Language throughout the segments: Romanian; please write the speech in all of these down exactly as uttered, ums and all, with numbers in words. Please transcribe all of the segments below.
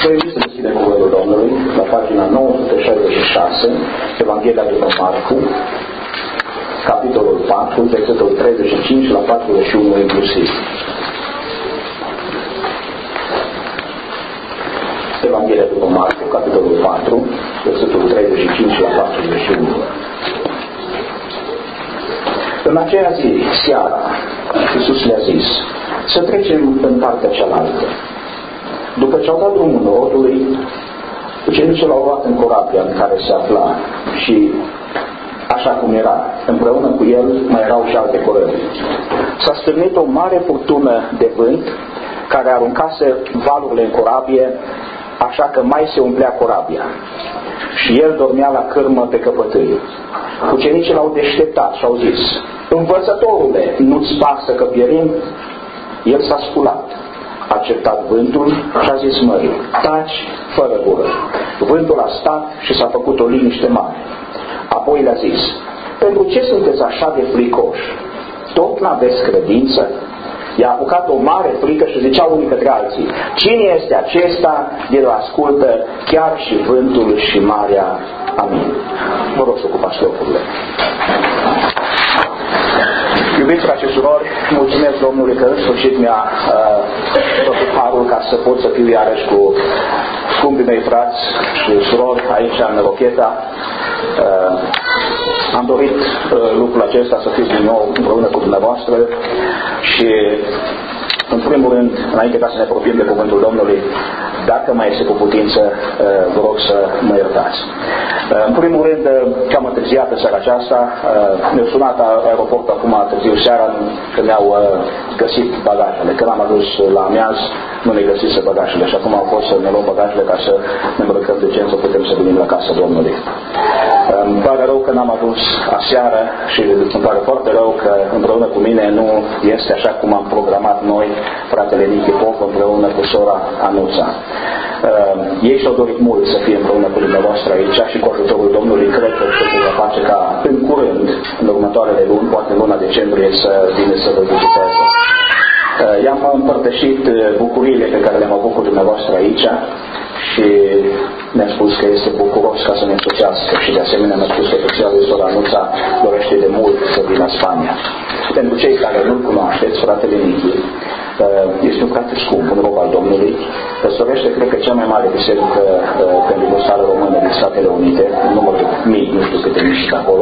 Vă invit să deschidem cuvântul Domnului la pagina nouă sute șaizeci și șase, Evanghelia după Marcu, capitolul patru, versetul treizeci și cinci la patruzeci și unu inclusiv. Evanghelia după Marcu, capitolul patru, versetul treizeci și cinci la patruzeci și unu. În aceea zi, seara, Iisus le-a zis: să trecem în partea cealaltă. După ce au dat drumul norodului, ucenicii l-au luat în corabia în care se afla și, așa cum era, împreună cu el mai erau și alte corăbi. S-a stârnit o mare furtună de vânt care aruncase valurile în corabie, așa că mai se umplea corabia. Și el dormea la cârmă pe căpătâi. Ucenicii l-au deșteptat și au zis: învățătorule, nu-ți pasă că pierim? El s-a sculat, a acceptat vântul și a zis mării: taci, fără gură. Vântul a stat și s-a făcut o liniște mare. Apoi le-a zis: pentru ce sunteți așa de fricoși? Tot n-aveți credință? I-a apucat o mare frică și ziceau unii către alții: cine este acesta de l ascultă chiar și vântul și marea? Amin. Vă rog să ocupați locurile. Iubiți frați și surori, mulțumesc Domnului că în sfârșit mi-a uh, făcut harul ca să pot să fiu iarăși cu scumpii mei frați și surori aici în Rocheta. Uh, am dorit uh, lucrul acesta, să fiți din nou împreună cu dumneavoastră și, în primul rând, înainte ca să ne apropiem de cuvântul Domnului, dacă mai este cu putință, vă rog să mă iertați. În primul rând, că am întârziat în seara aceasta, mi-au sunat aeroportul acum târziu seara că mi-au găsit bagajele. Când am adus la amiaz, nu ne găsise bagajele și acum au fost să ne luăm bagajele ca să ne îmbrăcăm decent, să putem să venim la casa Domnului. Îmi pare rău că n-am adus aseară și îmi pare foarte rău că împreună cu mine nu este așa cum am programat noi, fratele Nichi Pop împreună cu sora Anuța. Uh, ei și-au dorit mult să fie împreună cu dumneavoastră aici și cu ajutorul Domnului cred că se va face ca în curând, în următoarele luni, poate în luna decembrie, să vină să vă viziteze. Uh, i-am împărtășit bucuriile pe care le-am avut cu dumneavoastră aici și mi-a spus că este bucuros ca să ne însoțească și de asemenea mi-a spus că soția lui sora Anuța dorește de mult să vină în Spania. Pentru cei care nu-l cunoașteți, fratele Nichi este un frate scump, un rob al Domnului, păstorește, cred că, cea mai mare biserică pentecostală română din Statele Unite, număr de mii, nu știu câte mii și acolo.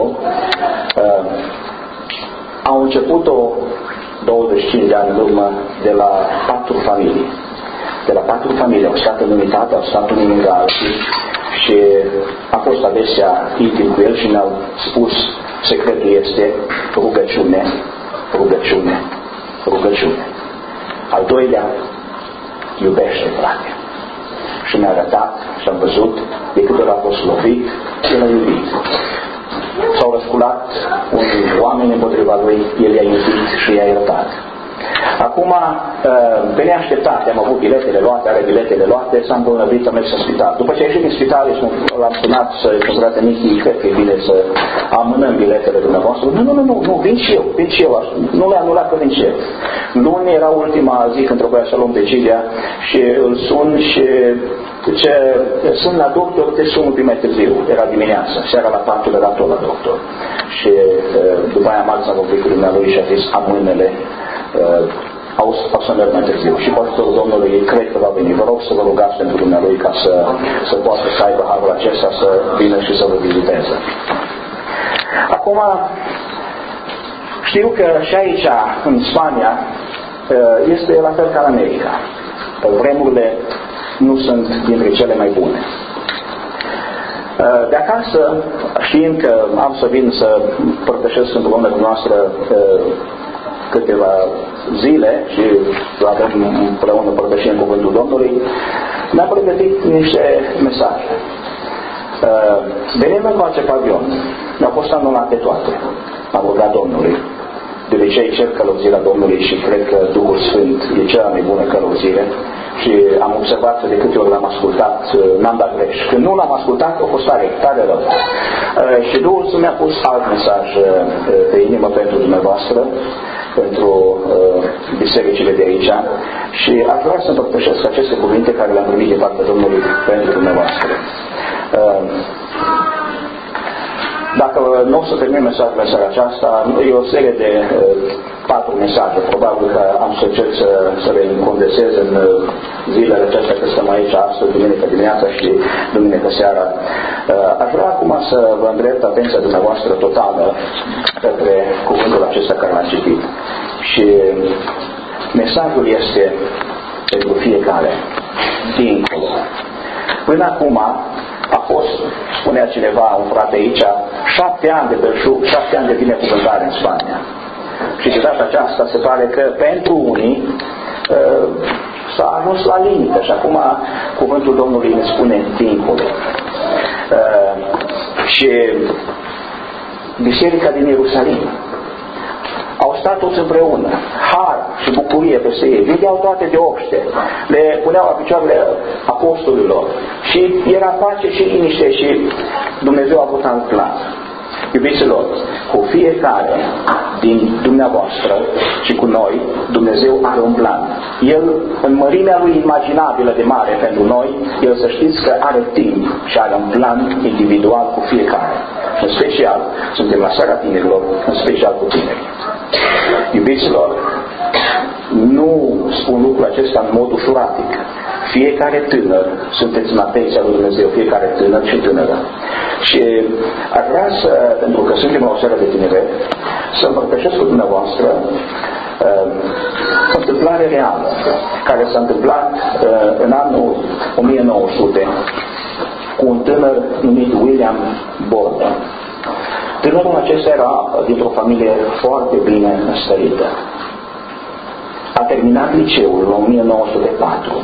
Au început-o douăzeci și cinci de ani în urmă de la patru familii. De la patru familii au stat în unitate, au stat unii lângă alții și a fost adesea intim cu el și mi-au spus: secretul este rugăciune, rugăciune, rugăciune. Al doilea, iubește, frate. Și mi-a arătat și am văzut, de câte ori a fost lovit, el a iubit. S-au răsculat unii oameni împotriva lui, el i-a iubit și i-a iertat. Acum, pe neașteptate, am avut biletele luate, are biletele luate, s-a îmbolnăvit, am mers în spital. După ce a ieșit din spital, l-am sunat să-i frate Nichi, cred că e bine să amânăm biletele dumneavoastră. Nu, nu, nu, nu, nu, vin și eu, vin și eu, nu le-am anulat că vin și eu. Luni era ultima zi când trebuia să luăm decizia și îl sun și ce sunt la doctor, te sun un pic mai târziu, era dimineața, seara la patru era tot la doctor. Și după aia Marța a vorbit cu dumnealui și a zis: amânele Uh, au, au să merg mai târziu și cu ajutorul Domnului cred că va veni. Vă rog să vă rugați pentru dumnealui ca să, să poată să aibă harul acesta să vină și să vă viziteze. Acum, știu că și aici în Spania este la fel ca în America. Vremurile nu sunt dintre cele mai bune. De acasă, știind că am să vin să părtășesc împreună cu noastră câteva zile și avem împreună părtășie în cuvântul Domnului, mi-a pregătit niște mesaje. Venim încoace pe avion, mi-au fost anulate toate. Am rugat Domnului. De obicei cer călăuzirea Domnului și cred că Duhul Sfânt e cea mai bună călăuzire și am observat că de câte ori l-am ascultat, n-am dat greș. Când nu l-am ascultat, a fost tare, tare rău. Și Duhul Sfânt mi-a pus alt mesaj pe inimă pentru dumneavoastră, pentru uh, bisericile de aici și aș vrea să împărtășesc aceste cuvinte care le-am primit din partea Domnului pentru dumneavoastră. Dacă nu o să termin mesajul în seara aceasta, e o serie de patru mesaje. Probabil că am să încerc să, să le condensez în zilele acestea, că stăm aici astăzi, duminică dimineața și duminică seara. Aș vrea acum să vă îndrept atenția dumneavoastră totală către cuvântul acesta care l-am citit. Și mesajul este pentru fiecare, dincolo. Până acum a fost, spunea cineva, un frate aici, șapte ani de belșug, șapte ani de binecuvântare în Spania. Și de data aceasta se pare că pentru unii uh, s-a ajuns la limită și acum cuvântul Domnului ne spune dincolo. Uh, și biserica din Ierusalim au stat toți împreună, har și bucurie peste ei, vedeau toate de obște, le puneau la picioarele apostolilor și era pace și liniște și Dumnezeu a avut alt plan. Iubiților, cu fiecare din dumneavoastră și cu noi, Dumnezeu are un plan. El, în mărimea lui imaginabilă de mare pentru noi, El să știți că are timp și are un plan individual cu fiecare. În special, suntem la seara tinerilor, în special cu tineri. Iubiților, nu spun lucrul acesta în mod ușuratic. Fiecare tânăr, sunteți în atenția lui Dumnezeu, fiecare tânăr și tânără. Și aș vrea să, pentru că suntem la o seară de tineret, să împărtășesc cu dumneavoastră uh, o întâmplare reală, care s-a întâmplat uh, în anul o mie nouă sute cu un tânăr numit William Borden. Tânărul acesta era dintr-o familie foarte bine năstărită. A terminat liceul în o mie nouă sute patru.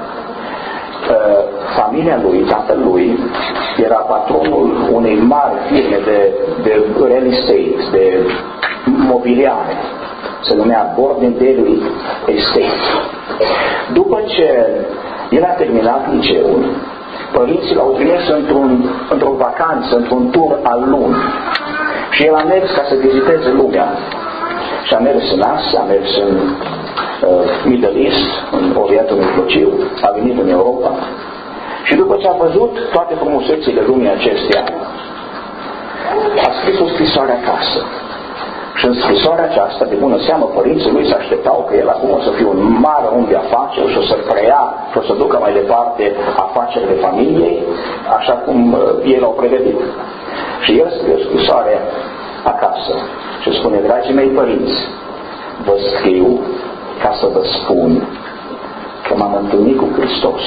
Familia lui, tatăl lui, era patronul unei mari firme de, de real estate, de mobiliare. Se numea Borden Daily Estate. După ce el a terminat liceul, părinții l-au trimis într-un, într-o vacanță, într-un tur al lumii. Și el a mers ca să viziteze lumea. Și a mers în Asia, a mers în uh, Middle East, în Orientul Mijlociu, a venit în Europa. Și după ce a văzut toate frumusețile lumii acesteia, a scris o scrisoare acasă. Și în scrisoarea aceasta, de bună seamă, părinții lui se așteptau că el acum o să fie un mare om de afaceri și o să preia și o să ducă mai departe afacerile familiei, așa cum uh, ei l-au pregătit. Și el scrie o scrisoare acasă și spune: dragii mei părinți, vă scriu ca să vă spun că m-am întâlnit cu Hristos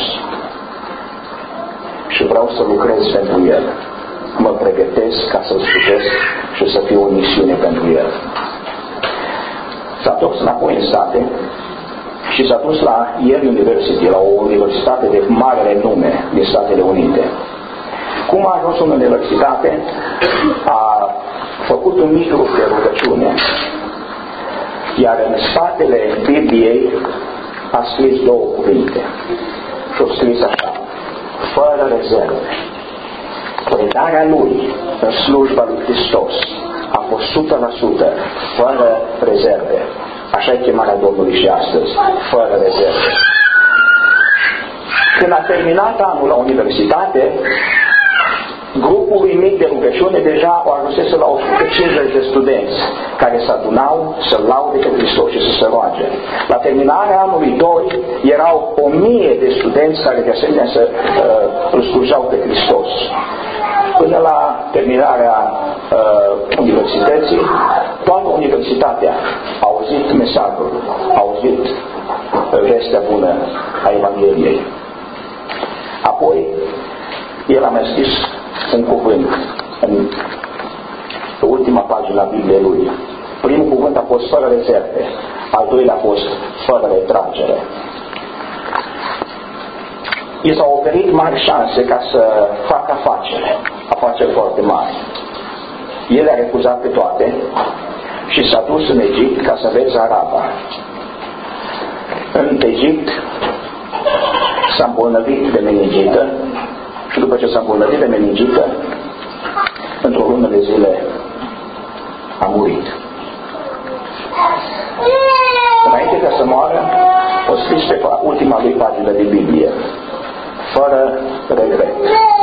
și vreau să lucrez pentru El. Mă pregătesc ca să-L slujesc și să fiu o misiune pentru El. S-a întors înapoi în state și s-a dus la Yale University, la o universitate de mare renume din Statele Unite. Cum a ajuns în universitate, a făcut un mic grup de rugăciune, iar în spatele Bibliei a scris două cuvinte. Și a scris așa: fără rezerve. Predarea lui în slujba lui Hristos a fost o sută la sută, fără rezerve. Așa e chemarea Domnului și astăzi, fără rezerve. Când a terminat anul la universitate, grupul mic de rugăciune deja au ajunsese la o sută cincizeci de studenți care se adunau să laude pe Hristos și să se roage. La terminarea anului doi erau o mie de studenți care de asemenea să uh, îl slujau pe Hristos. Până la terminarea uh, universității, toată universitatea a auzit mesajul, a auzit vestea bună a Evangheliei. Apoi, el a mai scris un cuvânt în ultima pagină a Bibliei lui. Primul cuvânt a fost fără rezerve, al doilea a fost fără retragere. I s-au oferit mari șanse ca să facă afaceri, afaceri foarte mari. El a refuzat pe toate și s-a dus în Egipt ca să învețe araba. În Egipt s-a îmbolnăvit de meningită și după ce s-a îmbolnăvit de meningită, într-o lună de zile a murit. Înainte ca să scris pe ultima lui pagină din Biblie. Fără regret.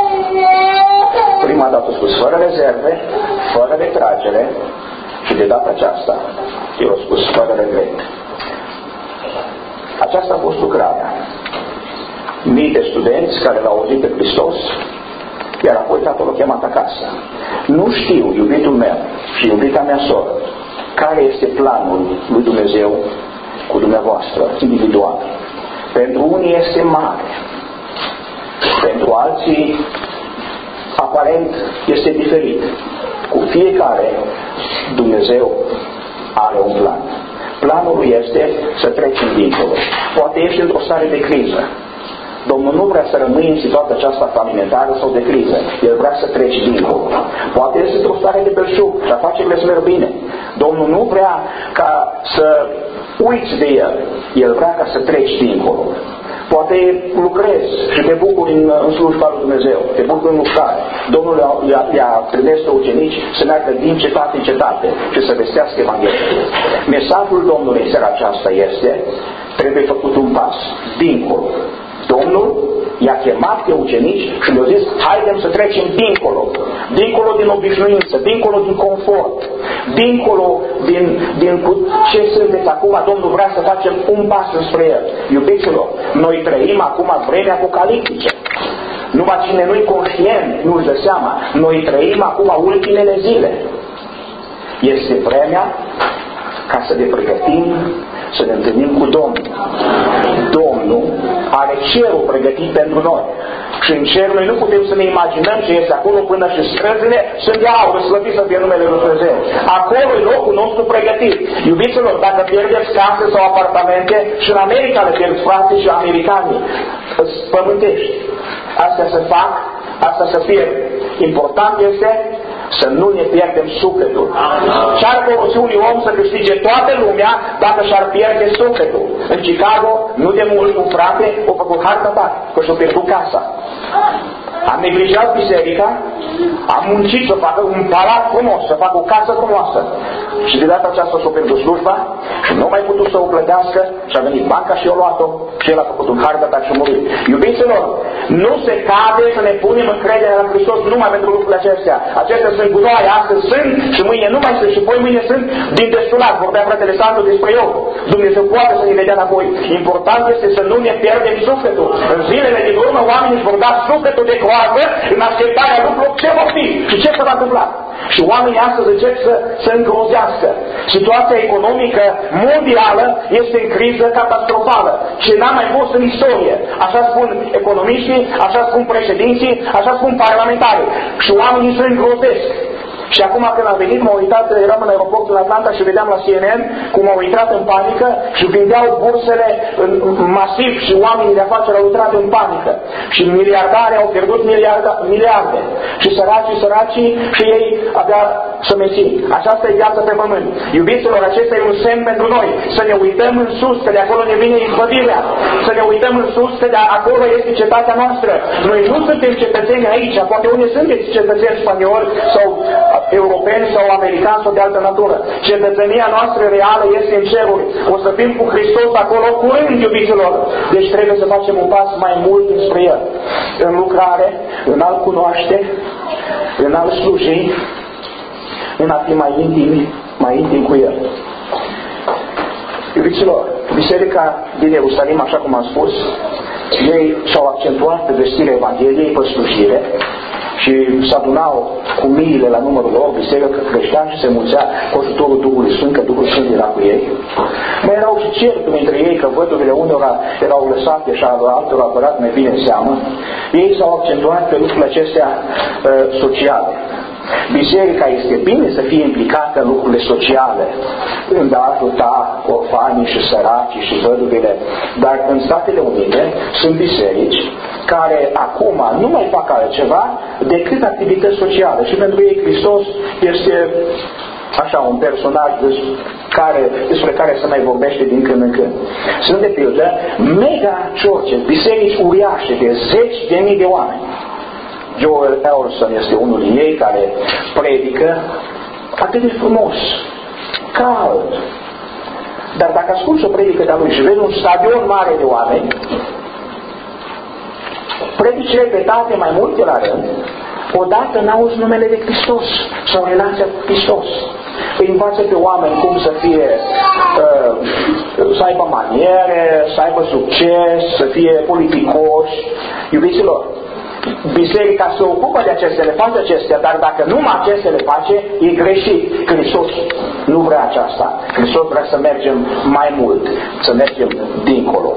Prima dată a spus fără rezerve, fără retragere și de data aceasta eu a spus fără regret. Aceasta a fost lucrarea. Mii de studenți care l-au auzit pe Hristos, iar apoi Tatăl l-a chemat acasă. Nu știu, iubitul meu și iubita mea soră, care este planul lui Dumnezeu cu dumneavoastră, individual. Pentru unii este mare, pentru alții aparent este diferit. Cu fiecare Dumnezeu are un plan. Planul lui este să trecem dincolo. Poate ești într-o stare de criză. Domnul nu vrea să rămâi în situația aceasta falimentară sau de criză. El vrea să treci dincolo. Poate ești într-o stare de belșug și afacerile să merg bine. Domnul nu vrea ca să uiți de El. El vrea ca să treci dincolo. Poate lucrezi și te bucuri în, în slujba lui Dumnezeu, te bucuri în lucrare. Domnul le-a, le-a trimis pe ucenici să meargă din cetate în cetate și să vestească Evanghelia. Mesajul Domnului în seara aceasta este, trebuie făcut un pas dincolo. Domnul i-a chemat pe ucenici și le-a zis, haidem să trecem dincolo, dincolo din obișnuință, dincolo din confort, dincolo din, din ce sunteți acum. Domnul vrea să facem un pas spre El. Iubiților, noi trăim acum vremea apocaliptice. Numai cine nu-i conștient, nu-și dă seama, noi trăim acum ultimele zile. Este vremea ca să ne pregătim să ne întâlnim cu Domnul. Domnul are cerul pregătit pentru noi. Și în cer noi nu putem să ne imaginăm ce este acolo până și străzile sunt de aur, slăvit să fie numele Lui Dumnezeu. Acolo e locul nostru pregătit. Iubiților, dacă pierdeți case sau apartamente, și în America le pierd frații și americanii, pământești. Astea se fac, asta să fie. Important este să nu ne pierdem sufletul. Ce-ar folosi un om să câștige toată lumea dacă și-ar pierde sufletul? În Chicago, nu de mult, un frate a făcut harta ta, că și-a pierdut casa. Am neglijat biserica, am muncit să facă un palat frumos, să facă o casă frumoasă. Și de data aceasta s-a pierdut slujba și nu mai putut să o plătească și a venit banca și a luat-o și el a făcut un harta ta și a murit. Iubiților, nu se cade să ne punem încredere la Hristos numai pentru lucrurile acestea. Acestea sunt gunoaie, astăzi sunt și mâine nu mai sunt și poi mâine sunt din destulat. Vorbea fratele Sandu despre eu. Dumnezeu poate să ne vedea înapoi. Important este să nu ne pierdem sufletul. În zilele din urmă oamenii își vor da sufletul de coadă în așteptarea lucrurilor ce vor fi și ce se va întâmpla. Și oamenii astăzi încep să se îngrozească. Situația economică mondială este în criză catastrofală, ce n-a mai fost în istorie. Așa spun economiștii, așa spun președinții, așa spun parlamentarii. Și oamenii se îngrozesc. Și acum când am venit, m-am uitat, eram în aeroportul Atlanta și vedeam la C N N cum au intrat în panică și vindeau bursele în, masiv și oamenii de afaceri au intrat în panică. Și miliardari au pierdut miliarda, miliarde. Și săracii, săracii și ei abia să meții. Aceasta e viața pe pământ. Iubiților, acesta e un semn pentru noi. Să ne uităm în sus, că de acolo ne vine izbăvirea. Să ne uităm în sus, că de acolo este cetatea noastră. Noi nu suntem cetățeni aici, poate unii sunteți cetățeni spanioli sau europeni sau americani sau de altă natură. Cetățenia noastră reală este în ceruri. O să fim cu Hristos acolo curând, iubiților. Deci trebuie să facem un pas mai mult spre El. În lucrare, în a-L cunoaște, în a-L sluji, în a fi mai intimi, mai intim cu El. Iubiților, biserica din Ierusalim, așa cum am spus, ei s-au accentuat pe vestirea Evangheliei, pe slujire, și se adunau cu miile la numărul lor, biserica creștea și se mulțea cu ajutorul Duhului Sfânt, că Duhul Sfânt era cu ei. Mai erau și certuri între ei, că văduvile unora erau lăsate și altora apărat mai bine în seamă. Ei s-au accentuat pe lucrurile acestea uh, sociale. Biserica este bine să fie implicată în lucrurile sociale, în a ajuta orfanii și săracii și văduvile, dar în Statele Unite sunt biserici care acum nu mai fac altceva decât activități sociale și pentru ei Hristos este așa un personaj care, despre care se mai vorbește din când în când. Sunt de pildă mega churches, biserici uriașe de zeci de mii de oameni. Joel Elson este unul din ei care predică atât de frumos, cald, Dar dacă asculți o predică de-a lui și vezi un stadion mare de oameni, predici repetate mai multe la rând, odată n-auzi numele de Hristos sau relația cu Hristos. Îi învață pe oameni cum să fie, uh, să aibă maniere, să aibă succes, să fie politicoși. Iubiților, biserica se ocupă de acestea, le face acestea, dar dacă numai acestea le face, e greșit. Hristos nu vrea aceasta. Hristos vrea să mergem mai mult, să mergem dincolo.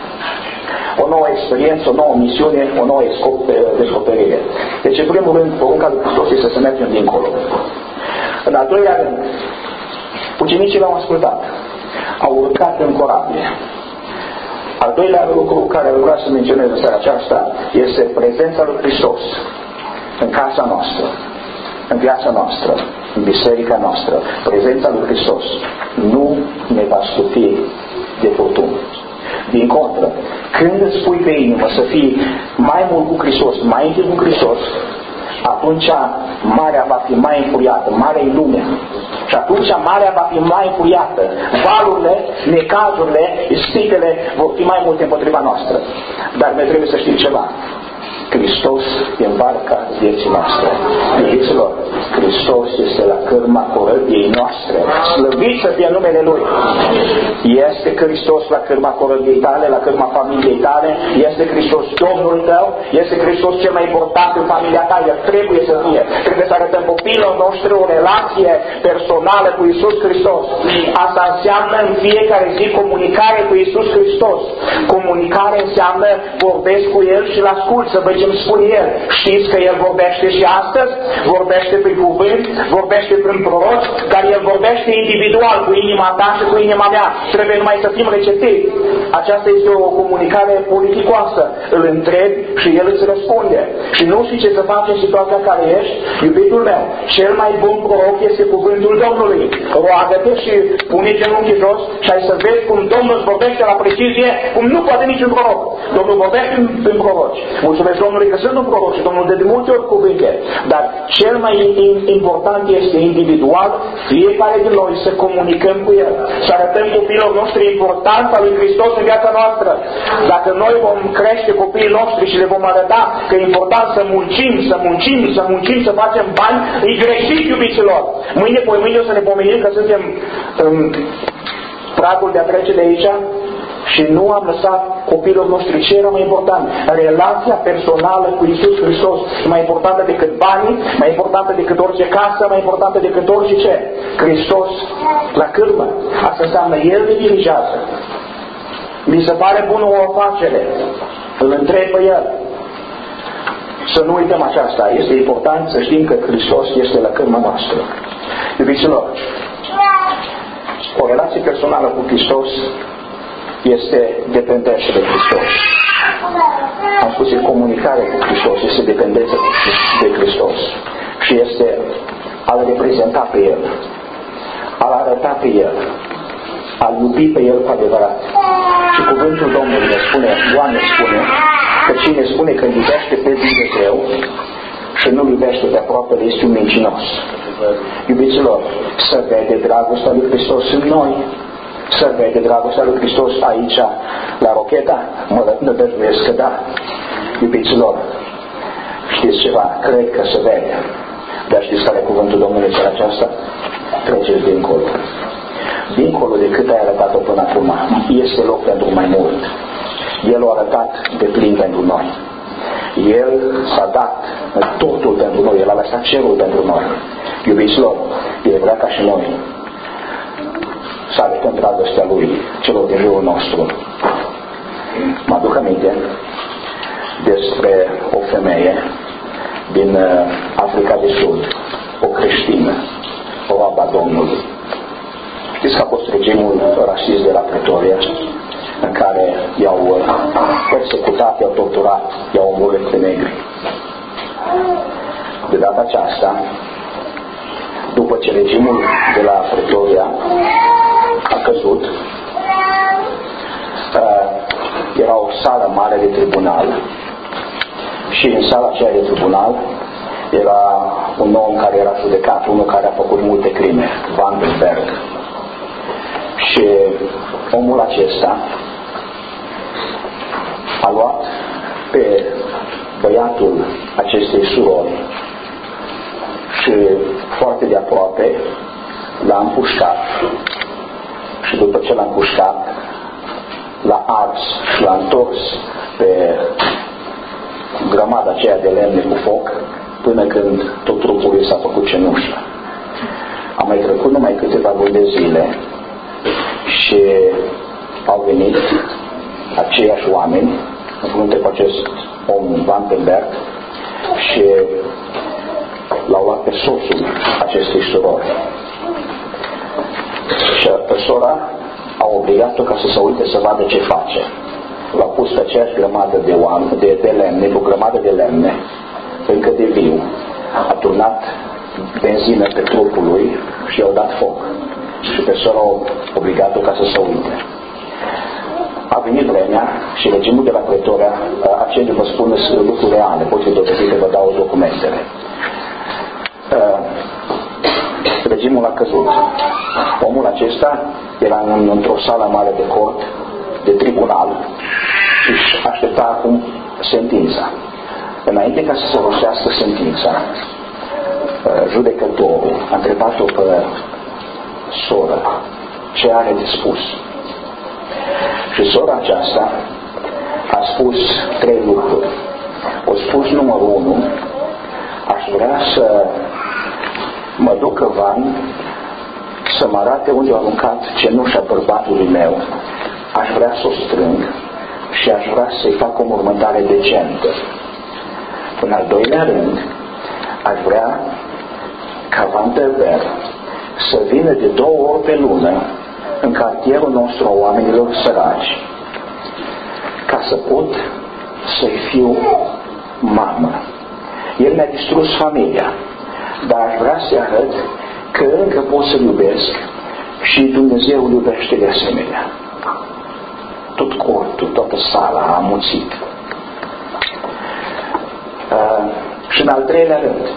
O nouă experiență, o nouă misiune, o nouă descoperire. Deci, în primul rând, porunca lui Hristos este să mergem dincolo. În al doilea rând, ucenicii l-au ascultat. Au urcat în corabie. Al doilea lucru care vreau să menționez în seara aceasta este prezența lui Hristos în casa noastră, în viața noastră, în biserica noastră. Prezența lui Hristos nu ne va scuti de furtuni. Din contră, când îți pui pe inimă să fii mai mult cu Hristos, mai intim cu Hristos, atunci marea va fi mai înfuriată, marea e lumea. Și atunci marea va fi mai înfuriată. Valurile, necazurile, ispitele vor fi mai multe împotriva noastră. Dar noi trebuie să știm ceva. Hristos e în barca vieții noastre. Iubiților, Hristos este la cârma corăbiei noastre. Slăvit să fie numele Lui. Este Hristos la cârma corăbiei tale, la cârma familiei tale. Este Hristos Domnul tău. Este Hristos cel mai important în familia ta. El trebuie să fie. Trebuie să arătăm copiilor noștri o relație personală cu Iisus Hristos. Asta înseamnă în fiecare zi comunicare cu Iisus Hristos. Comunicare înseamnă vorbesc cu El și îl ascult să văd ce îmi spune El. Știți că El vorbește și astăzi, vorbește prin cuvânt, vorbește prin proroci, dar El vorbește individual cu inima ta și cu inima mea. Trebuie numai să fim receptivi. Aceasta este o comunicare politicoasă. Îl întrebi și El îți răspunde. Și nu știi ce să faci în situația care ești, iubitul meu. Cel mai bun proroc este cuvântul Domnului. Roagă-te și pune genunchii jos și ai să vezi cum Domnul vorbește la precizie, cum nu poate niciun proroc. Domnul vorbește prin proroci. Mulțumesc Domnului că sunt un proroc și Domnul de multe ori cuvinte. Dar cel mai important este individual, fiecare din noi să comunicăm cu El. Să arătăm copiilor noștri importanța lui Hristos în viața noastră. Dacă noi vom crește copiii noștri și le vom arăta că e important să muncim, să muncim, să muncim, să facem bani, e greșit, iubiților. Mâine, poi mâine o să ne pomenim că suntem în pragul de a trece de aici și nu am lăsat copiilor noștri ce era mai important. Relația personală cu Iisus Hristos e mai importantă decât banii, mai importantă decât orice casă, mai importantă decât orice ce. Hristos la cârmă. Asta înseamnă El ne dirigează. Mi se pare bună o afacere. Îl întreb pe El. Să nu uităm aceasta. Este important să știm că Hristos este la cârma noastră. Iubiților, o relație personală cu Hristos este dependență de Hristos. Am spus, că comunicare cu Hristos este dependență de Hristos. Și este a-L reprezenta pe El, a-L arăta pe El, a-L iubi pe El cu adevărat. Și cuvântul Domnului ne spune, Ioan ne spune, că cine spune că iubește pe Dumnezeu și nu iubește pe aproapele este un mincinos. Iubiților, să vede dragostea lui Hristos în noi. Să vede dragostea lui Hristos aici, la Rocheta? Mă nădăjduiesc că da. Iubiților, știți ceva? Cred că se vede. Dar știți care e cuvântul Domnului în aceasta? Treceți dincolo. Dincolo de cât ai arătat-o până acum, este loc pentru mai mult. El a arătat de plin pentru noi. El s-a dat totul pentru noi. El a lăsat cerul pentru noi. Iubiților, El vrea ca și noi să arătăm dragostea Lui celor din jurul nostru. Mă aduc aminte despre o femeie din Africa de Sud, o creștină, o roaba Domnului. Știți că a fost regimul rasist de la Pretoria, în care i-au persecutat, i-au torturat, i-au omorât pe negri. De data aceasta, după ce regimul de la Pretoria a căzut, era o sală mare de tribunal și în sala aceea de tribunal era un om care era judecat, unul care a făcut multe crime, Van den Berg. Și omul acesta a luat pe băiatul acestei surori și foarte de aproape l-a împușcat și după ce l-a împușcat l-a ars și l-a întors pe grămada aceea de lemne cu foc până când tot trupul lui s-a făcut cenușă. A mai trecut numai câteva luni de zile și au venit aceiași oameni în frunte cu acest om Vandenberg și l-au luat pe soțul acestei surori. Și pe sora au obligat-o ca să se uite să vadă ce face. L-au pus pe aceeași grămadă de, oameni, de, de lemne, pe o grămadă de lemne, încă de viu. A turnat benzină pe trupul lui și i-au dat foc. Și pe sora au obligat-o ca să se uite. A venit vremea și regimul de la Pretoria, aceia vă spun lucruri reale, pot fi dovedite, vă dau documentele. Regimul a căzut. Omul acesta era în, într-o sală mare de cort, de tribunal, și își aștepta acum sentința. Înainte ca să se rostească sentința, judecătorul a întrebat-o pe soră ce are de spus. Și sora aceasta a spus trei lucruri. O spus numărul unu, aș vrea să mă duc în van să mă arate unde a aruncat cenușa bărbatului meu, aș vrea să o strâng și aș vrea să-i fac o mormântare decentă. În al doilea rând, aș vrea ca Vandenberg să vină de două ori pe lună în cartierul nostru a oamenilor săraci, ca să pot să-i fiu mamă. El mi-a distrus familia, dar aș vrea să-i arăt că încă pot să-l iubesc și Dumnezeu îl iubește de asemenea. Tot cortul, toată sala a amuțit. Uh, și în al treilea rând,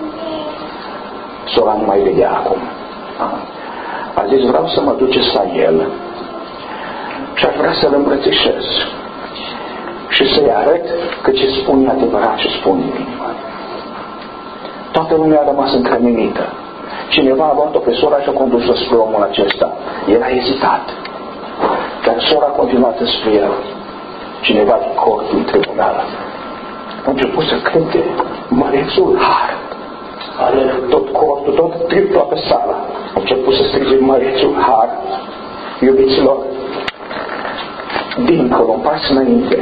sora nu mai vedea acum. A zis, vreau să mă duceți la el și aș vrea să-l îmbrățișez și să-i arăt că ce spun e adevărat, ce spun în inimă. Toată lumea a rămas încremenită. Cineva a luat-o pe sora și a condus-o spre omul acesta. El a ezitat, dar sora a continuat spre el. Cineva din cortul tribunal a început să cânte Mărețul Har. Tot cortul, tot, toată sala a început să strige Mărețul Har. Iubiților, dincolo, un pas înainte,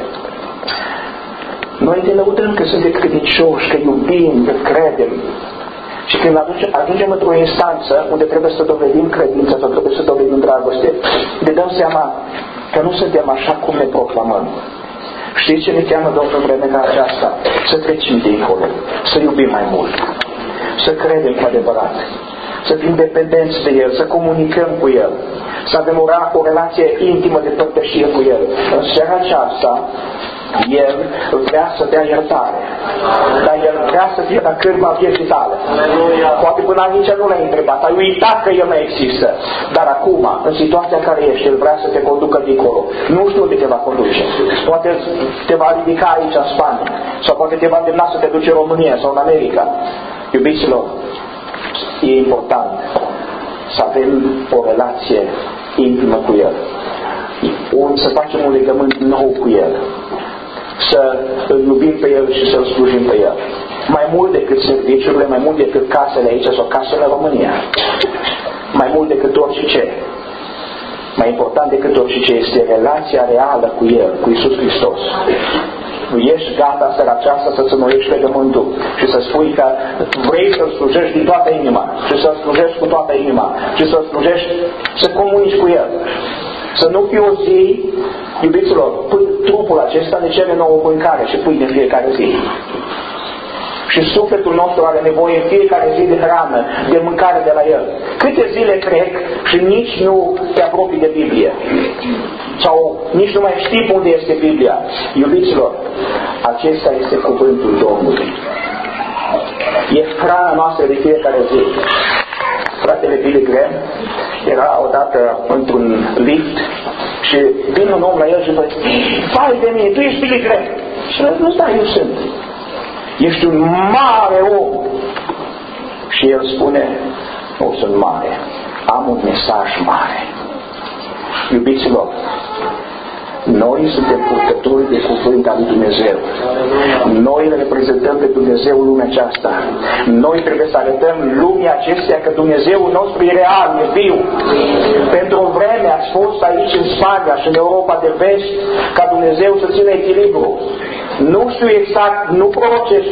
noi ne lăudăm că suntem credincioși, că iubim, că credem. Și când ajungem, ajungem într-o instanță unde trebuie să dovedim credința sau trebuie să dovedim dragoste, ne dăm seama că nu suntem așa cum ne proclamăm. Știți ce ne cheamă Domnul în vremea ca aceasta? Să trecem dincolo, să iubim mai mult, să credem cu adevărat, să fim dependenți de El, să comunicăm cu El, să avem o, o relație intimă de părtășie cu El. În seara aceasta, El vrea să dea iertare, dar El vrea să fie la cârma vieții tale. Poate până aici nu l-ai întrebat, ai uitat că El nu există, dar acum, în situația în care ești, El vrea să te conducă dincolo. Nu știu unde te va conduce. Poate te va ridica aici în Spania, sau poate te va îndemna să te duci în România sau în America. Iubiților, e important să avem o relație intimă cu El, să facem un legământ nou cu El, să îl iubim pe El și să-L slujim pe El. Mai mult decât serviciurile, mai mult decât casele aici sau casele în România, mai mult decât orice ce. Mai important decât orice ce este relația reală cu El, cu Iisus Hristos. Ești gata seara aceasta să-ți înnoiești legământul și să spui că vrei să-L slujești din toată inima și să-L slujești cu toată inima și să-L slujești, să comunici cu El. Să nu fie o zi, iubiților, trupul acesta ne cere nouă mâncare și pâine în fiecare zi. Și sufletul nostru are nevoie în fiecare zi de hrană, de mâncare de la El. Câte zile trec și nici nu te apropii de Biblie. Sau nici nu mai știi unde este Biblia. Iubiților, acesta este cuvântul Domnului. E hrana noastră de fiecare zi. Fratele Billy Graham era odată într-un lift și vine un om la el și zice: vai de mine, tu ești Billy Graham. Și el: nu, da, eu sunt. Ești un mare om. Și el spune: nu sunt mare, am un mesaj mare. Iubiților, noi suntem purtători de cuvânt al lui Dumnezeu. Noi le reprezentăm pe Dumnezeu în lumea aceasta. Noi trebuie să arătăm lumii acestea că Dumnezeul nostru e real, e viu. Pentru o vreme ați fost aici în Spania și în Europa de Vest ca Dumnezeu să țină echilibru. Nu știu exact, nu prorocesc,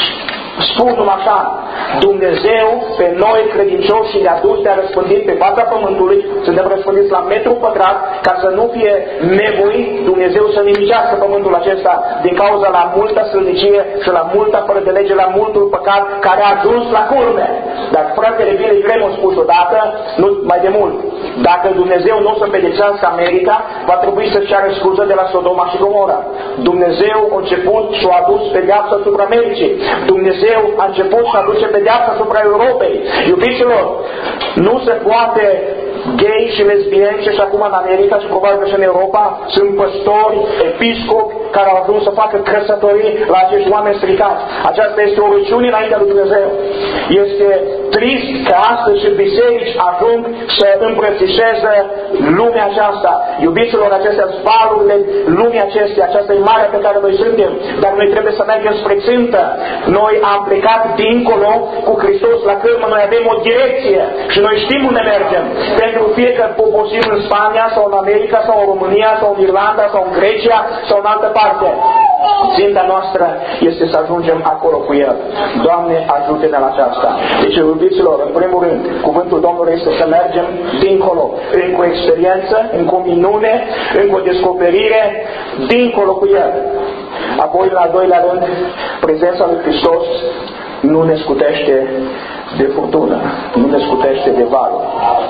spun numai așa: Dumnezeu pe noi credincioși ne-a dus, ne-a răspândit pe fața pământului, suntem răspândiți la metru pătrat, ca să nu fie nevoit Dumnezeu să nimicească pământul acesta din cauza la multă sălnicie și la multă fără de lege, la multul păcat care a ajuns la culme. Dar fratele Billy Graham a spus odată, nu mai de mult: dacă Dumnezeu nu o să pedepsească America, va trebui să-și ceară scuză de la Sodoma și Gomora. Dumnezeu a început și a adus pedeapsa asupra Americii. Dumnezeu a început să aduce pedeapsa asupra Europei. Iubiților, nu se poate gay și lesbieni și acum în America și probabil și în Europa sunt păstori, episcopi care au ajuns să facă căsătorii la acești oameni stricați. Aceasta este o rugăciune înaintea lui Dumnezeu. Este trist că astăzi și biserici ajung să îmbrățișeze lumea aceasta. Iubiților, acestea sunt valurile lumii acestea, aceasta e marea pe care noi suntem, dar noi trebuie să mergem spre țintă. Noi am plecat dincolo cu Hristos la cârmă, noi avem o direcție și noi știm unde mergem. Pentru fie că poposim în Spania sau în America sau în România sau în Irlanda sau în Grecia sau în altă parte, ținta noastră este să ajungem acolo cu El. Doamne, ajută-ne la aceasta. Deci, iubiților, în primul rând, cuvântul Domnului este să mergem dincolo, încă o experiență, încă o minune, încă o descoperire, dincolo cu El. Apoi, în al doilea rând, prezența lui Hristos nu ne scutește de furtună, nu ne scutește de valuri.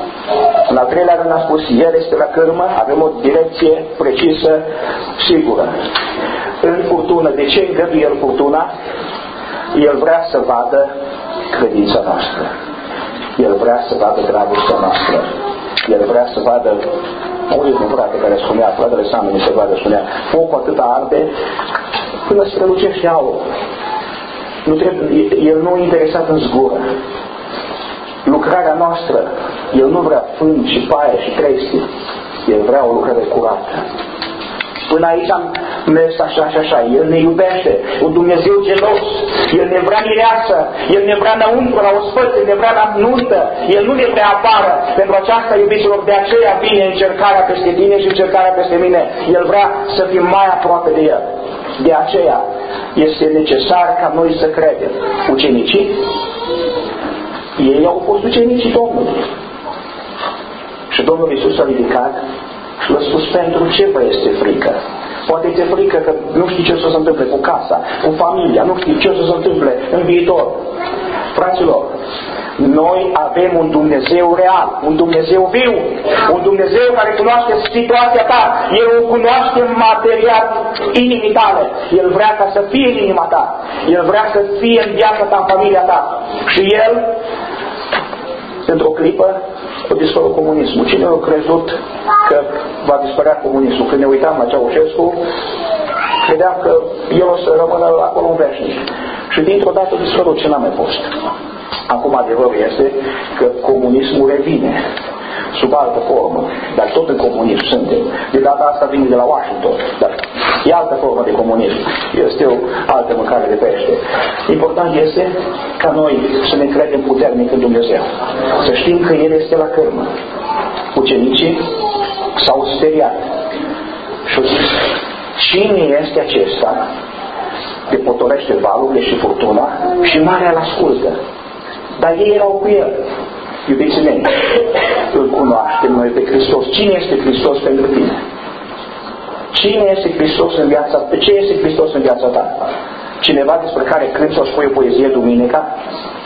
În al treilea rând am spus, El este la cârmă, avem o direcție precisă, sigură. În furtună, de ce îngăduie El furtuna? El vrea să vadă credința noastră. El vrea să vadă dragostea noastră. El vrea să vadă, auziți un frate care spunea, fratele Sandu mi se vadă, spunea: focul atât arde până strălucește aur. Nu trebuie, el nu e interesat în zgură. Lucrarea noastră, El nu vrea fân și paie și trestii. El vrea o lucrare curată. Până aici am mers așa și așa. El ne iubește. Un Dumnezeu gelos. El ne vrea mireasă. El ne vrea înăuntru la ospăț. El ne vrea la nuntă. El nu ne vrea afară. Pentru aceasta, iubiților, de aceea vine încercarea peste tine și încercarea peste mine. El vrea să fim mai aproape de El. De aceea este necesar ca noi să credem. Ucenicii, ei au fost ucenicii Domnului. Și Domnul Iisus a ridicat și l-a spus: pentru ce vă este frică? Poate ți-e frică că nu știi ce o să se întâmple cu casa, cu familia, nu știi ce o să se întâmple în viitor. Fraților, noi avem un Dumnezeu real, un Dumnezeu viu, un Dumnezeu care cunoaște situația ta. El o cunoaște material inimii tale. El vrea ca să fie în inima ta. El vrea să fie în viața ta, în familia ta. Și El, într-o clipă, a dispărut comunismul. Cine a crezut că va dispărea comunismul? Când ne uitam la Ceaușescu, credeam că el o să rămână acolo în veșnic. Și dintr-o dată a dispărut și n-a mai fost. Acum adevărul este că comunismul revine sub altă formă, dar tot în comunism suntem. De data asta vine de la Washington, dar e altă formă de comunism. Este o altă mâncare de pește. Important este ca noi să ne credem puternic în Dumnezeu. Să știm că El este la cârmă. Ucenicii s-au speriat și au zis: cine este acesta de potolește valurile și furtuna și marea îl ascultă? Dar ei erau cu El. Iubiții mei, îl cunoaștem noi pe Hristos. Cine este Hristos pentru tine? Cine este Hristos în viața ta? Ce este Hristos în viața ta? Cineva despre care cânti sau spui o poezie duminica?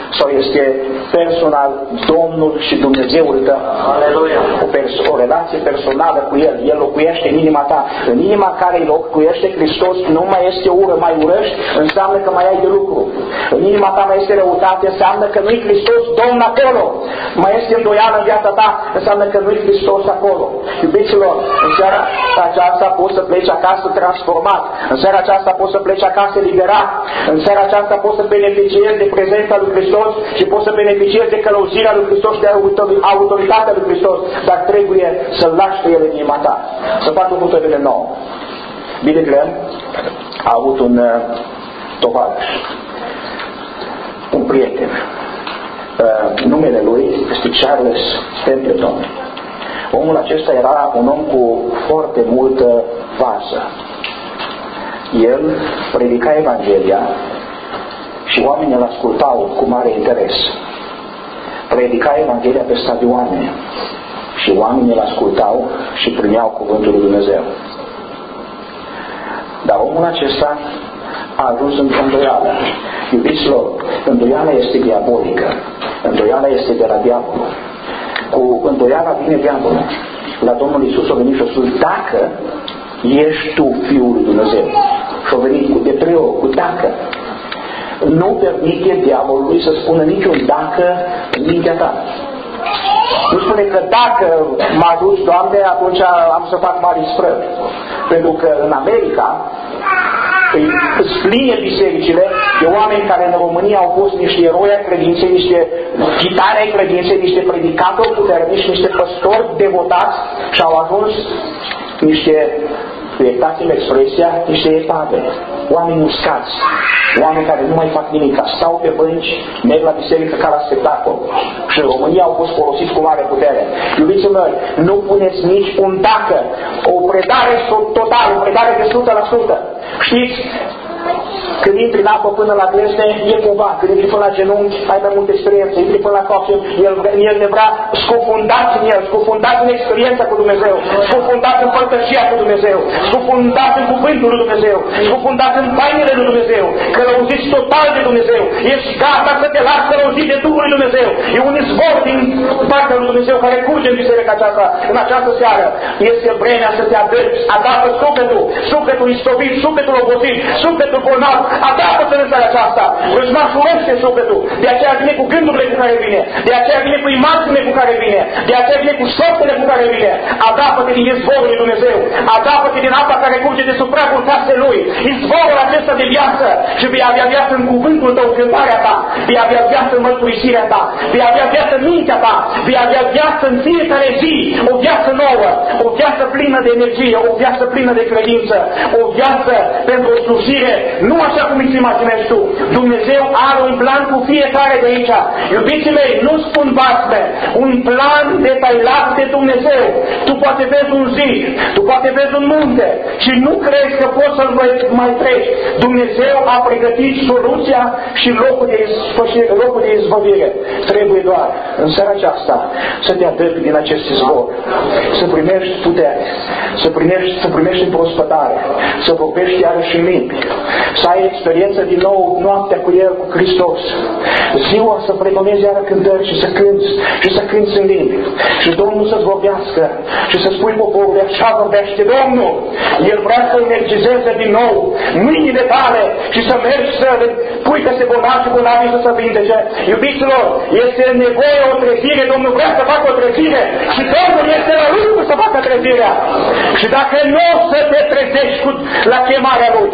Sau este personal Domnul și Dumnezeul tău? Aleluia. O, perso- o relație personală cu El. El locuiește în inima ta. În inima care locuiește Hristos nu mai este ură, mai urăști, înseamnă că mai ai de lucru. În inima ta mai este răutate, înseamnă că nu-i Hristos Domn acolo. Mai este îndoială în viața ta, înseamnă că nu-i Hristos acolo. Iubiților, în seara aceasta poți să pleci acasă transformat. În seara aceasta poți să pleci acasă liberat. În seara aceasta poți să beneficiezi de prezența lui Hristos și poți să beneficiezi de călăuzirea lui Hristos și de autoritatea lui Hristos. Dar trebuie să-L lași pe El în inima ta. Să facă o hotărâre nouă. Billy Graham a avut un uh, tovarăș, un prieten. Uh, numele lui este Charles Templeton. Omul acesta era un om cu foarte multă vază. El predica Evanghelia și oamenii îl ascultau cu mare interes. Predica Evanghelia pe stadioane și oamenii îl ascultau și primeau cuvântul lui Dumnezeu. Dar omul acesta a ajuns într-o îndoială. Iubiților, îndoiala este diabolică. Îndoiala este de la diavolul. Cu îndoiala vine diavolul. La Domnul Iisus a venit și a spus: dacă ești tu Fiul lui Dumnezeu. Și a venit cu de trei ori, cu dacă. Nu permite diavolului să spună niciun dacă în mintea ta. Nu spune că dacă mă ajuți, Doamne, atunci am să fac mari sprăvi. Pentru că în America îți pline bisericile de oameni care în România au fost niște eroi ai credinței, niște ghitari ai credinței, niște predicatori puternici, niște păstori devotați și au ajuns niște, iertați-mi expresia, niște etape. Oameni uscați, oameni care nu mai fac nimic, stau pe bănci, merg la biserică ca la spectacol. Și în România au fost folosiți cu mare putere. Iubiții mei, nu puneți nici un dacă, o predare totală, o predare de o sută la sută. Știți? Când intri în apă până la glezne, e cumva. Când intri până la genunchi, ai mai multă experiență. Intri până la coace, el, el ne vrea scufundați în el, scufundați în experiența cu Dumnezeu, scufundați în părtășia cu Dumnezeu, scufundați în cuvântul lui Dumnezeu, scufundați în tainele lui Dumnezeu, călăuziți total de Dumnezeu. Ești gata să te lași călăuzit de Duhul lui Dumnezeu. E un izvor din partea lui Dumnezeu care curge în biserica aceasta, în această seară. Este vremea să te adărci, adapă sufletul, sufletul istovit, sufletul obosit, sufletul bolnav, adapă-te în seara aceasta. Își mașurește sufletul. De aceea vine cu gândurile cu care vine. De aceea vine cu imaginile cu care vine. De aceea vine cu șoptele cu care vine. Adapă-te din izvorul lui Dumnezeu. Adapă-te din apa care curge de sub pragul casei lui. Izvorul acesta de viață. Și vei avea viață în cuvântul tău, cântarea ta. Vei avea viață în mărturisirea ta. Vei avea viață în mintea ta. Vei avea viață în fiecare zi. O viață nouă. O viață plină de energie. O viață plină de credință. O viață pentru o slujire. Nu așa cum îți imaginezi tu. Dumnezeu are un plan cu fiecare de aici. Iubiții mei, nu spun basme. Un plan detailat de Dumnezeu. Tu poate vezi un zid, tu poate vezi un munte și nu crezi că poți să-l mai treci. Dumnezeu a pregătit soluția și locul de, izbăvire, locul de izbăvire. Trebuie doar în seara aceasta să te adăpi din acest izvor, să primești putere, să primești, să primești împrospătare, să vorbești iarăși în limbi, să ai experiență din nou noaptea cu El, cu Hristos. Ziua să pregonezi iară cântări și să cânți și să cânți în limbi. Și Domnul să-ți vorbească și să spui poporului: așa vorbește Domnul. El vrea să energizeze din nou mâinile tale și să mergi să pui peste bolnavi și bolnavii să se vindece. Iubiților, este nevoie o trezire. Domnul vrea să facă o trezire și Domnul este la lucru să facă trezirea. Și dacă nu o să te trezești cu, la chemarea Lui,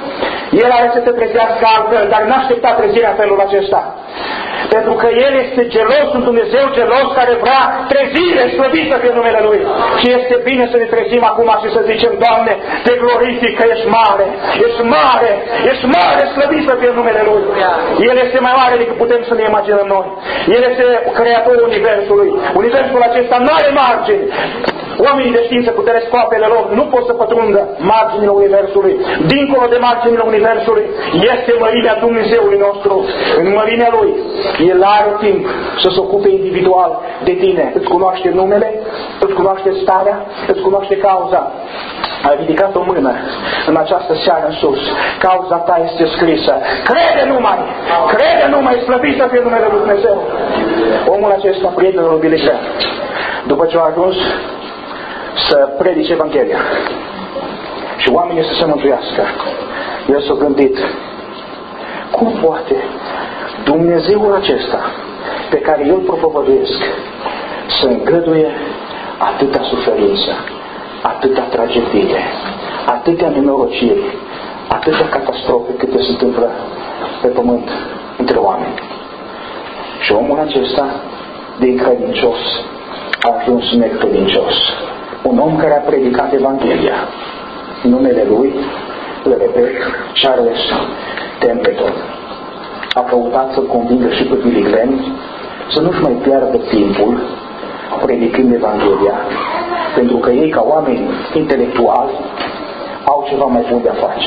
El are să te trezească altfel, dar n-aștepta trezirea în felul acesta. Pentru că El este gelos, un Dumnezeu gelos care vrea trezire, slăvită pe numele Lui. Și este bine să ne trezim acum și să zicem: Doamne, te glorific că ești mare, ești mare, ești mare, slăvită pe numele Lui. El este mai mare decât putem să ne imaginăm noi. El este creatorul Universului. Universul acesta nu are margini. Oamenii de știință cu telescoapele lor nu pot să pătrundă marginile Universului. Dincolo de marginile Universului este mărimea Dumnezeului nostru. În mărimea Lui, El are timp să se ocupe individual de tine. Îți cunoaște numele, îți cunoaște starea, îți cunoaște cauza. ai ridicat o mână în această seară în sus, cauza ta este scrisă. Crede numai! Crede numai! Slăvit să fie numele Lui Dumnezeu! Omul acesta, prietenul lui Billy Graham, după ce a ajuns să predice Evanghelia și oamenii să se mântuiască, el s-a gândit, cum poate Dumnezeul acesta pe care eu îl propovăduiesc să îngăduie atâta suferință, atâta tragedie, atâtea nenorociri, atâtea catastrofe câte se întâmplă pe pământ între oameni. Și omul acesta, din credincios, a ajuns necredincios. Un om care a predicat Evanghelia, numele lui, îl repet, Charles Templeton, a căutat să convingă și pe Billy Graham să nu-și mai piardă timpul predicând Evanghelia, pentru că ei, ca oameni intelectuali, au ceva mai bun de-a face.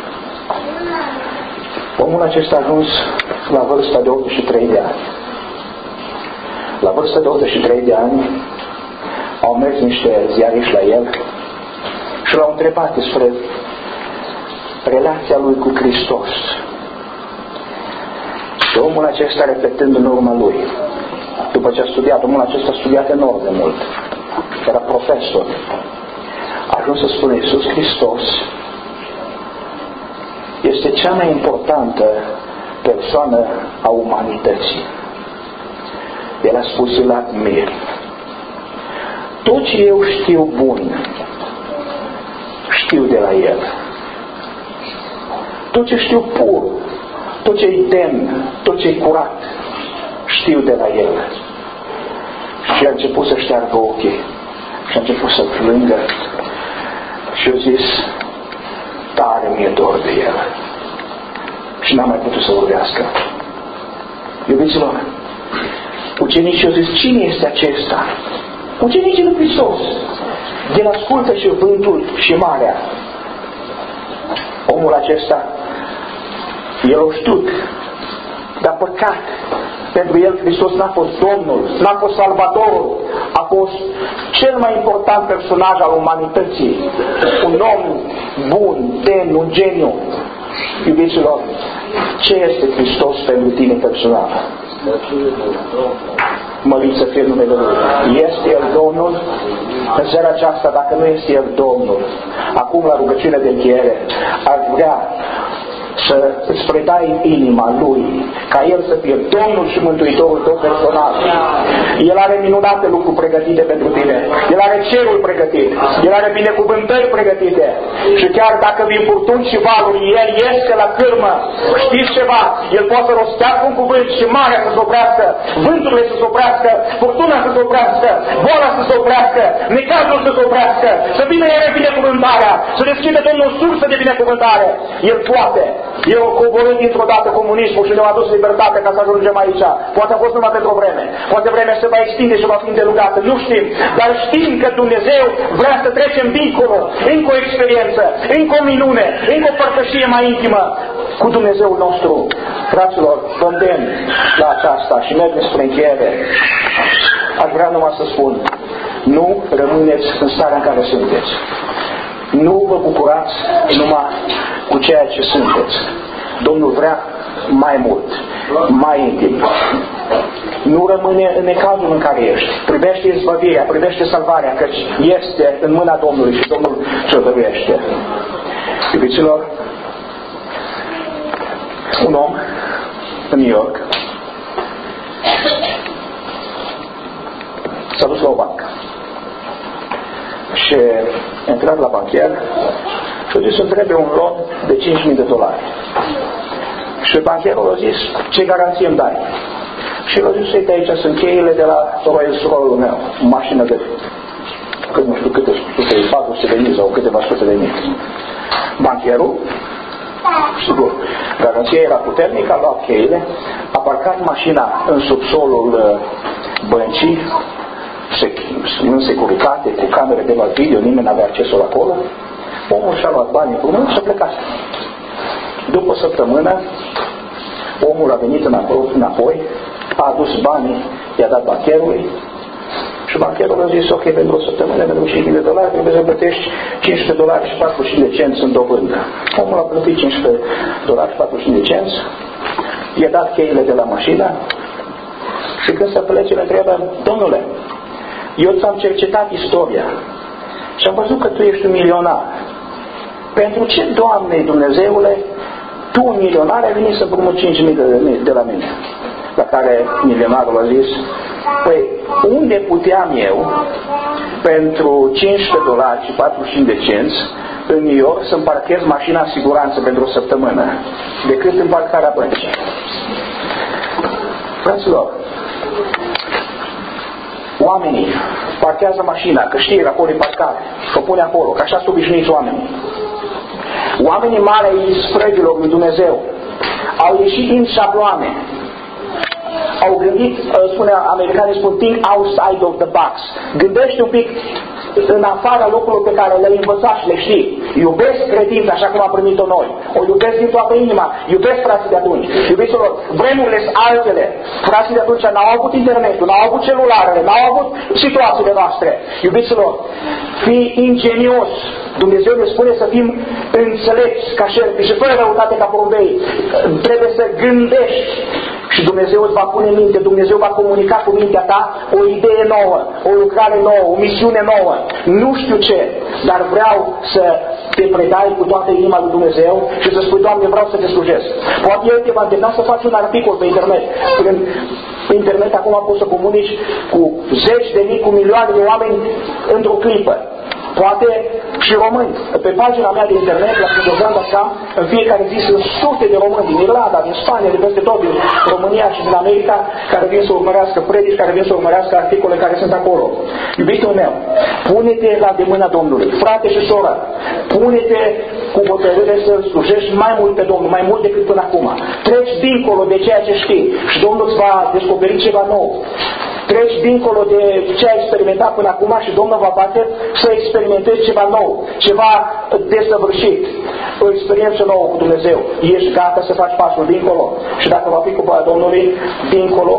Omul acesta a ajuns la vârsta de optzeci și trei de ani. La vârsta de optzeci și trei de ani au mers niște ziariști la el și l-au întrebat despre relația lui cu Hristos. Și omul acesta, repetând în urma lui, după ce a studiat, omul acesta a studiat enorm de mult, era profesor, a ajuns să spună: Iisus Hristos este cea mai importantă persoană a umanității. El a spus: îl admir. Tot ce eu știu bun, știu de la el. Tot ce știu pur, tot ce-i demn, tot ce-i curat, știu de la el. Și a început să șteargă ochii și a început să plângă și a zis: tare mi-e dor de el. Și n-a mai putut să vorbească. Iubiților, ucenicii au zis: cine este acesta? Ucenicii lui Hristos. El ascultă și vântul și marea. Omul acesta, el a știut, dar păcat. Pentru el Hristos n-a fost Domnul, n-a fost Salvatorul, a fost cel mai important personaj al umanității. Un om bun, demn, un geniu. Iubiților, ce este Hristos pentru tine personal? Mărit să fie numele Lui. Este El Domnul? În seara aceasta, dacă nu este El Domnul, acum la rugăciune de încheiere, aș vrea să îți predai inima Lui, ca El să fie Domnul și Mântuitorul tău personal. El are minunate lucruri pregătite pentru tine. El are cerul pregătit. El are binecuvântări pregătite. Și chiar dacă vin furtuni și valuri, El este la cârmă. Știți ceva? El poate să rostească un cuvânt și marea să se oprească, vânturile să se oprească, furtuna să se oprească, boala să se oprească, necazul să se oprească, să vină iară binecuvântarea, să deschide Domnul sursă de binecuvântare. El poate. Eu am coborât dintr-o dată comunismul și ne-am adus libertate ca să ajungem aici. Poate a fost numai pentru o vreme. Poate vremea se va extinde și va fi îndelugată. Nu știm. Dar știm că Dumnezeu vrea să trecem dincolo, încă o experiență, încă o minune, încă o părtășie mai intimă cu Dumnezeul nostru. Fraților, vă îndemn la aceasta și mergem spre încheiere. Aș vrea numai să spun: nu rămâneți în starea în care sunteți. Nu vă bucurați numai cu ceea ce sunteți. Domnul vrea mai mult, mai intim. Nu rămâne în necazul în care ești. Privește izbăvirea, privește salvarea, căci este în mâna Domnului și Domnul ce-o dăruiește. Iubiților, un om în New York s-a dus la o bancă și a intrat la bancher și a zis să întrebe un loan de cinci mii de dolari. Și bancherul a zis: ce garanție îmi dai? Și el a zis: uite, aici sunt cheile de la Rolls-Royce-ul meu, o mașină de cât nu știu câte sute, patru sute de mii sau câteva sute de mii. Bancherul, sigur, garanția era puternică, a luat cheile, a parcat mașina în subsolul băncii, în securitate, cu camere de luat video, nimeni n-avea accesul acolo. Omul și-a luat banii cu mână și a plecat. După o săptămână, omul a venit înapoi, a adus banii, i-a dat bancherului Și bancherul a zis, ok, pentru o săptămână, pentru cinci mii de dolari, trebuie să plătești cincisprezece dolari și patruzeci și cinci de cenți în dobândă. Omul a plătit cincisprezece dolari și patruzeci și cinci de cenți, i-a dat cheile de la mașină și când se plece, le întreabă, domnule, eu ți-am cercetat istoria și am văzut că tu ești un milionar. Pentru ce, Doamne Dumnezeule, tu, un milionar, ai venit să împrumuți cinci mii de, de la mine? La care milionarul a zis, păi unde puteam eu pentru cincisprezece dolari și patruzeci și cinci de cenți în New York să-mi parchez mașina în siguranță pentru o săptămână decât în parcarea băncii? Fraților, oamenii parchează mașina, că știe acolo e parcare, că o pune acolo, că așa sunt obișnuiți oamenii. Oamenii mari ai sprăgilor lui Dumnezeu au ieșit din șabloane, au gândit, spune americanii, spun think outside of the box. Gândește un pic în afara locurilor pe care le-ai învățat și le știi. Iubesc credința așa cum am primit-o noi. O iubesc din toată inima. Iubesc frații de atunci. Iubiților, vremurile sunt altele. Frații de atunci n-au avut internetul, n-au avut celularele, n-au avut situațiile noastre. Iubiților, fii ingenios. Dumnezeu ne spune să fim înțelepți ca șerpi și fără răutate ca porumbei. Trebuie să gândești. Și Dumnezeu îți va pune în minte, Dumnezeu va comunica cu mintea ta o idee nouă, o lucrare nouă, o misiune nouă. Nu știu ce, dar vreau să te predai cu toată inima lui Dumnezeu și să spui, Doamne, vreau să te slujesc. Poate El te va îndemna să faci un articol pe internet. Prin internet acum poți să comunici cu zeci de mii, cu milioane de oameni într-o clipă. Poate și români. Pe pagina mea de internet, la Cristozan punct com, în fiecare zi sunt sute de români din Irlanda, din Spania, de peste tot, din România și din America, care vin să urmărească predici, care vin să urmărească articole care sunt acolo. Iubitul meu, pune-te la de mâna Domnului, frate și soră, pune-te cu hotărâre să slujești mai mult pe Domnul, mai mult decât până acum. Treci dincolo de ceea ce știi și Domnul îți va descoperi ceva nou. Treci dincolo de ce ai experimentat până acum și Domnul va face să experimentezi ceva nou, ceva desăvârșit, o experiență nouă cu Dumnezeu. Ești gata să faci pasul dincolo? Și dacă va fi cu voia Domnului, dincolo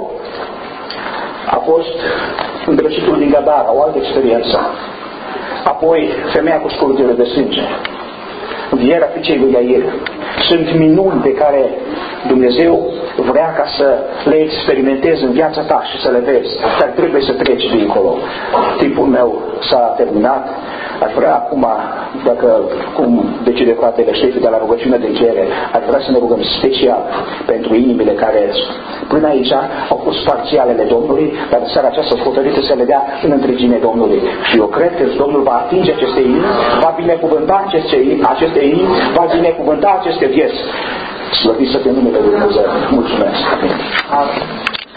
a fost îndrăcitul din Gadara, o altă experiență. Apoi femeia cu scurgere de sânge, învierea fiicei lui Iair. Sunt minuni pe care Dumnezeu vrea ca să le experimentezi în viața ta și să le vezi, dar trebuie să treci dincolo. Timpul meu s-a terminat. Aș vrea acum, dacă cum decide fratele șefii de la rugăciunea de cere, aș vrea să ne rugăm special pentru inimile care până aici au fost parțialele Domnului, dar în seara aceasta sunt hotărâte să le dea în întregime Domnului. Și eu cred că Domnul va atinge aceste inimi, va binecuvânta aceste inimi, aceste inimi va binecuvânta aceste vieți. Slăvit să fie numele Lui Dumnezeu. Mulțumesc. Amin.